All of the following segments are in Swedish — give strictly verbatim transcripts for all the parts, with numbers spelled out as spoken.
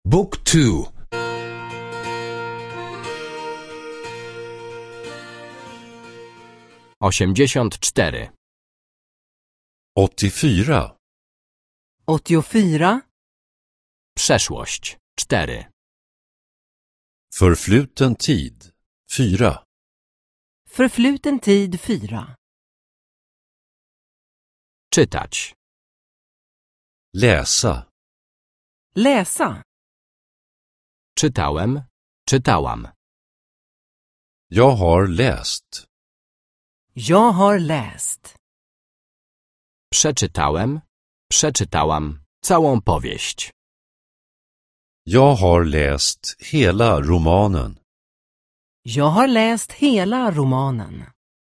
Book two. osiemdziesiąt cztery. åttiofyra. åttiofyra. Przeszłość. cztery. Förfluten tid. fyra. Förfluten tid fyra. Czytać. Läsa. Läsa. Czytałem. Czytałam. Jag har läst. Jag har läst. Przeczytałem. Przeczytałam całą powieść. Jag har läst hela romanen. Jag har läst hela romanen.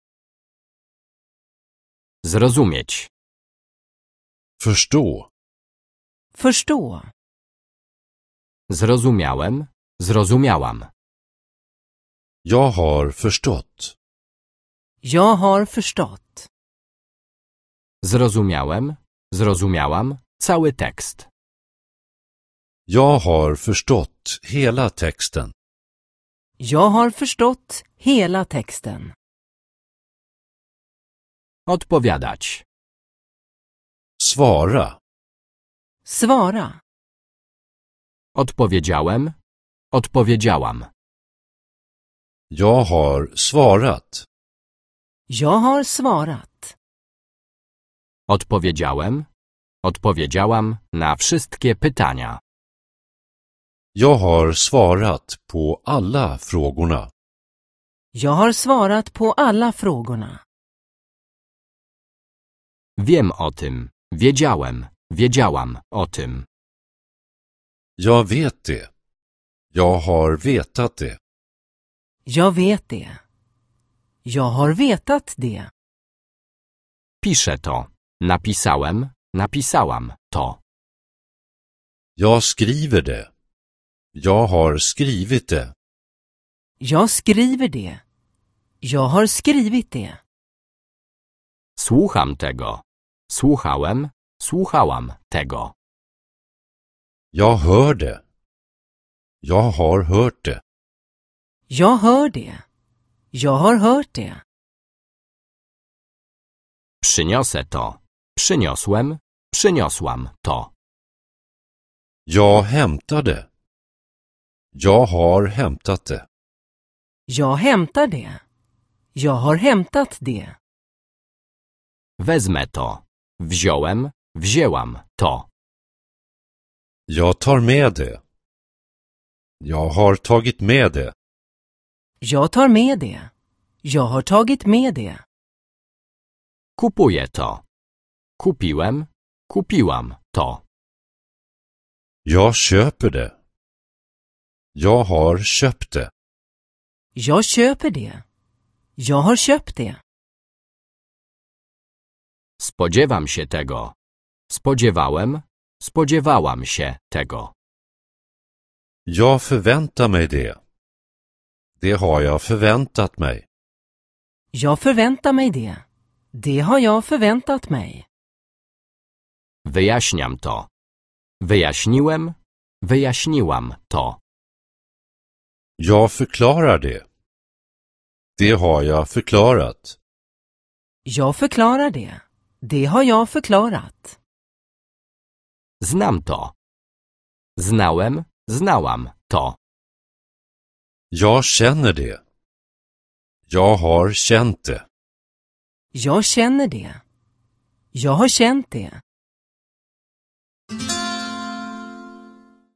Zrozumieć. Förstå. Förstå. Zrozumiałem. Zrozumiałam. Jag har förstått. Jag har förstått. Zrozumiałem. Zrozumiałam cały tekst. Jag har förstått hela texten. Jag har förstått hela texten. Odpowiadać. Svara. Svara. Odpowiedziałem. Odpowiedziałam. Jag har svarat. Jag har svarat. Odpowiedziałem. Odpowiedziałam na wszystkie pytania. Jag har svarat på alla frågorna. Jag har svarat på alla frågorna. Wiem o tym. Wiedziałem. Wiedziałam o tym. Jag vet det. Jag har vetat det. Jag vet det. Jag har vetat det. Piszę to. Napisałem. Napisałam to. Jag skriver det. Jag har skrivit det. Jag skriver det. Jag har skrivit det. Słucham tego. Słuchałem. Słuchałam tego. Jag hör det. Jag har hört det. Jag hör det. Jag har hört det. Przyniosę to. Przyniosłem. Przyniosłam to. Jag hämtar det. Jag har hämtat det. Jag hämtar det. Jag har hämtat det. Wezmę to. Wziąłem. Wzięłam to. Jag tar med det. Jag har tagit med det. Jag tar med det. Jag har tagit med det. Kupuję to. Kupiłem. Kupiłam to. Jag köper det. Jag har köpt det. Jag köper det. Jag har köpt det. Spodziewam się tego. Spodziewałem. Spodziewałam się tego. Jag förväntar mig det. Det har jag förväntat mig. Jag förväntar mig det. Det har jag förväntat mig. Wyjaśniam to. Wyjaśniłem. Wyjaśniłam to. Jag förklarar det. Det har jag förklarat. Jag förklarar det. Det har jag förklarat. Znam to. Znałem. Znałam to. Jag känner det. Jag har känt det. Jag känner det. Jag har känt det.